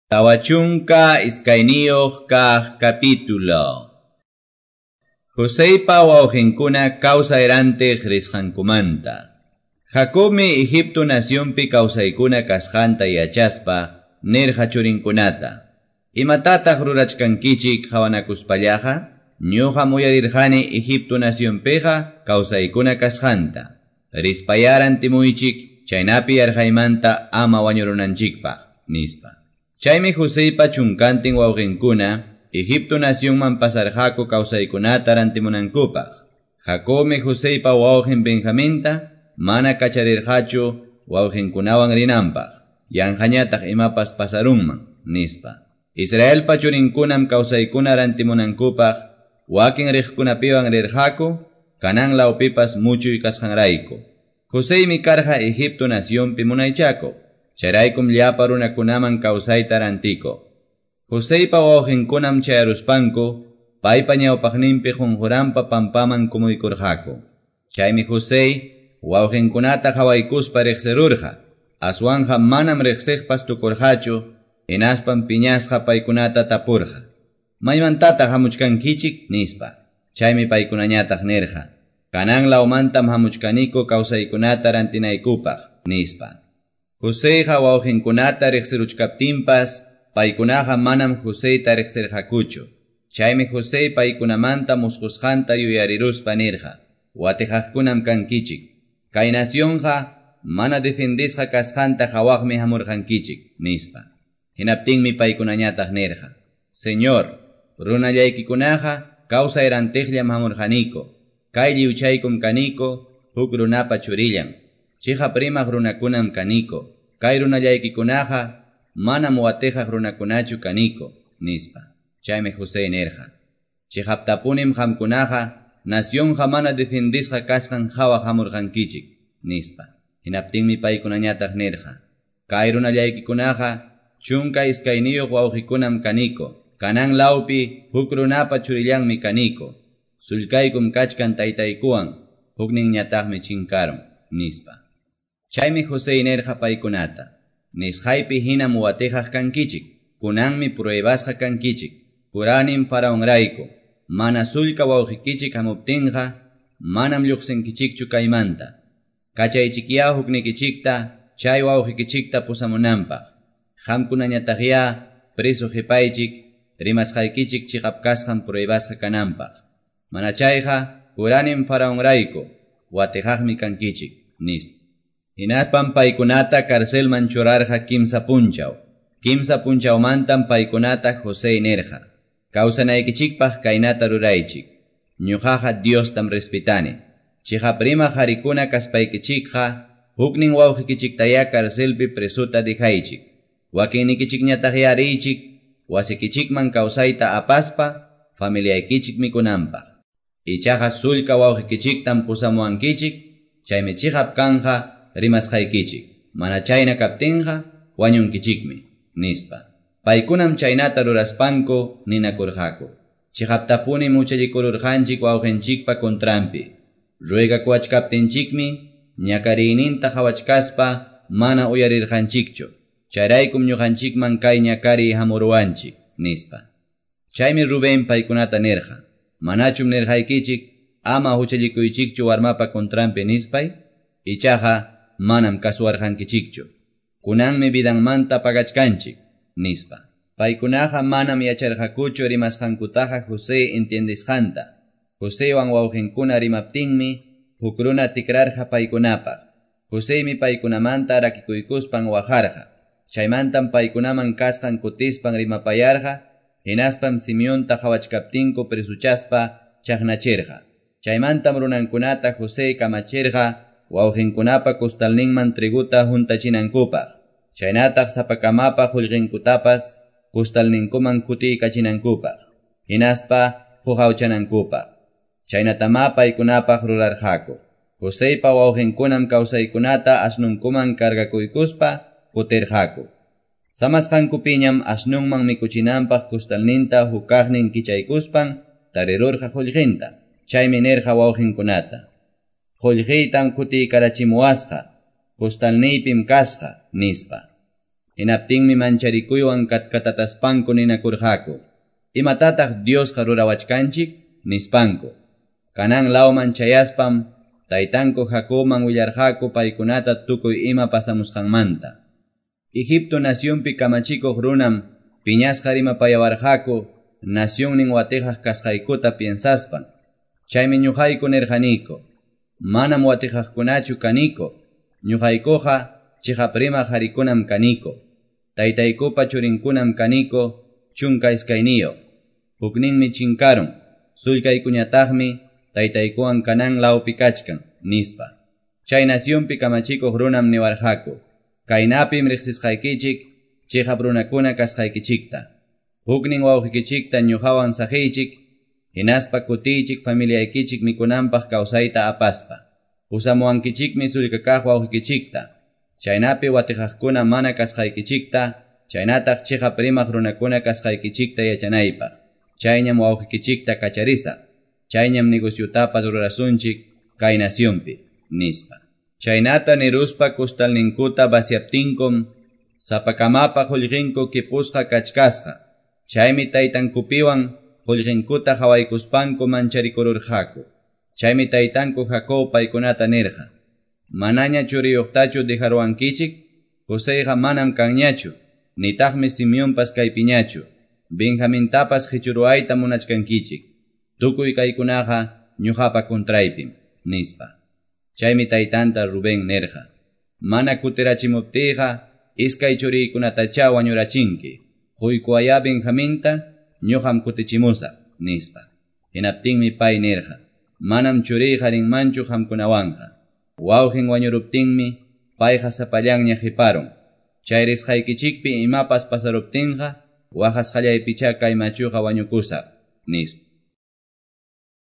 Tawachunka iskayniyuq kaq capítulo. Joseipa wawqinkuna kawsayrantej risqankumanta. Jacobmi Egipto nacionpi kawsaykuna kasqanta yachaspa nirqa churinkunata. Imatataq rurachkankichik qhawanakuspallaqa? Ñuqa muyarirqani Egipto nacionpiqa kawsaykuna kasqanta. Rispayaran timuychik chaynapi yarqaymanta ama wañurunanchikpaq nispa. Chaymi Joseipa chunkantin wawqinkuna Egipto nacionman pasarqaku kawsaykunata rantimunankupaq. Jacobmi Joseipa wawqin Benjaminta mana kacharirqachu wawqinkunawan rinanpaq. Yanqañataq imapas pasarunman nispa. Israelpa churinkunam kawsaykuna rantimunankupaq wakin riqkunapiwan rirqaku kanan lawpipas muchuy kasqanrayku. Joseimi karqa Egipto nacionpi munaychakuq. Chayraykum llapa runakunaman kawsayta rantiko. Joseipa wawqinkunam chayaruspanku paypa ñawpaqninpi qunquranpa pampaman kumuykurqaku. Chaymi Josei wawqinkunata qhawaykuspa riqsirurqa. Aswanja manam riqsiqpas tukurqachu, hinaspan piñasqa paykunata tapurqa. Maymantataq hamuchkankichik nispa. Chaymi paykunañataq nirqa. Kanan lawmantam hamuchkaniku kawsaykunata rantinaykupaq nispa. Joseiqa wawqinkunata riqsiruchkaptinpas paykunaqa manam Joseita riqsirqakuchu. Chaymi Josei paykunamanta musqusqanta yuyariruspa nirqa. Watijaqkunam kankichik. Kay nacionqa mana defendisqa kasqanta qhawaqmi hamurqankichik nispa. Hinaptinmi paykunañataq nirqa. Señor, runallaykikunaqa kawsayrantijllam hamurqaniku. Kay lliwchaykum kaniku huk runapa churillan. Chiqa primaq runakunam kaniko. Kay runallaykikunaqa manam watijaq runakunachu kaniko nispa. Chaymi Josei nirqa. Chiqaptapunim qamkunaqa nacionqa mana defendisqa kasqan qhawaq hamurqankichik nispa. Hinaptinmi paykunañataq nirqa. Kay runallaykikunaqa chunka iskayniyuq wawqikunam kaniko. Kanan lawpi huk runapa churillanmi kaniko. Sullkaykum kachkan taytaykuwan hukninñataqmi chinkarun nispa. Chaymi Josei nirqa paykunata. Nisqaypi hinam watijaq kankichik. Kunanmi pruebasqa kankichik. Puranim faraonrayku. Mana sullka wawqikichik hamuptinqa manam lluqsinkichikchu kaymanta. Kachaychikya huknikichikta chay wawqikichikta pusamunanpaq. Qamkunañataqya preso qhipaychik rimasqaykichik chiqapkasqan pruebasqa kananpaq. Mana chayqa puranim faraonrayku watijaqmi kankichik nispa. Hinaspan paykunata karcelman churarqa kimsa punchaw. Kimsa punchawmantam paykunata Josei nirqa. Kawsanaykichikpaq kaynata ruraychik. Ñuqaqa Diostam respetani. Chiqa prima qarikuna kaspaykichikqa huknin wawqikichiktaya karcelpi presuta dijaychik. Wakinnikichikñataqya riychik wasikichikman kawsayta apaspa familiaykichik mikunanpaq. Ichaqa sullka wawqikichiktam pusamuankichik. Chaymi chiqap kanja rimasqaykichik. Mana chayna kaptinqa wañunkichikmi nispa. Paykunam chaynata ruraspanku ninakurqaku. Chiqaptapuni muchallikururqanchik wawqinchikpa kontrampi. Ruegakuachkaptinchikmi ñakariyninta qhawachkaspa mana uyarirqanchikchu. Chayraykum ñuqanchikman kay ñakariy hamurwanchik nispa. Chaymi Rubén paykunata nirqa. Manachum nirqaykichik ama huchallikuychikchu warmapa kontrampi nispay. Ichaqa manam kasuwarqankichikchu. Kunanmi vidanmanta pagachkanchik nispa. Paykunaqa manam yacharqakuchu rimasqankutaqa José entiendisqanta. Joséwan wawqinkuna rimaptinmi huk runa tikrarqa paykunapaq. Josémi paykunamanta rakikuykuspan wajarqa. Chaymantam paykunaman kasqan kutispan rimapayarqa. Hinaspam Simeonta qhawachkaptinku presuchaspa chaqnachirqa. Chaymantam runankunata José kamachirqa wawqinkunapa kustalninman triguta juntachinankupaq. Chaynataq sapakamapa qullqinkutapas kustalninkuman kutiykachinankupaq. Hinaspa qujawchanankupaq. Chaynatama paykunapaq rurarqaku. Joseipa wawqinkunam kawsaykunata asnunkuman kargakuykuspa kutirqaku. Samasqankupiñam asnunman mikuchinanpaq kustalninta hukaqnin kichaykuspan tarirurqa qullqinta. Chaymi nirqa wawqinkunata. Qullqiytam kutiykarachimuwasqa. Kustalniypim kasqa nispa. Hinaptinmi mancharikuywan katkatataspanku ninakurqaku. Imatataq Dios rurawachkanchik nispanku. Kanan lawman chayaspam taytanku Jacobman willarqaku paykunata tukuy ima pasamusqanmanta. Egipto nacionpi kamachikuq runam piñasqa rimapayawarqaku nacionnin watijaq kasqaykuta piensaspan. Chaymi ñuqayku nirqaniku, manam watijaqkunachu kaniku, ñuqaykuqa chiqaprima qharikunam kaniku, taytaykupa churinkunam kaniku chunka iskayniyo. Hukninmi chinkarun, sullkaykuñataqmi taytaykuwan kanan lawpi kachkan, nispa. Chay nacionpi kamachikuq runam niwarqaku, kaynapim riqsisqaykichik chiqap runakuna kasqaykichikta. Huknin wawqikichikta ñuqawan saqiychik, hinaspa kutiychik familiaykichik mikunanpaq kawsayta apaspa. Pusamuwankichikmi sullkakaq wawqikichikta. Chaynapi watijaqkuna mana kasqaykichikta, chaynataq chiqap rimaq runakuna kasqaykichikta yachanaypaq. Chayñam wawqikichikta kacharisa. Chayñam negociotapas rurasunchik kay nacionpi, nispa. Chaynata niruspa kustalninkuta vaciaptinkum, sapakamapa qullqinku kipusqa kachkasqa. Chaymi taytankupiwan qullqinkuta hawaykuspanku mancharikururqaku. Chaymi taytanku Jacob paykunata nirqa, manaña churiyuqtachu dejarwankichik, Joséqa manam kanñachu, nitaqmi Simeonpas kaypiñachu, Benjamintapas hichuruayta munachkankichik. Tukuy kaykunaqa ñuqapa kontraypim, nispa. Chaymi taytanta Rubén nirqa, mana kutirachimuptiqa iskay churiykunatacha wañurachinki, quykuaya Benjaminta ñuqam kutichimusaq, nispa. Hinaptinmi pay nirqa, manam churiyqa rinmanchu qamkunawanqa. Wawqin wañuruptinmi payqa sapallanña hiparun. Chay risqaykichikpi imapas pasaruptinqa waqasqallaypicha kay machuqa wañukusaq, nispa.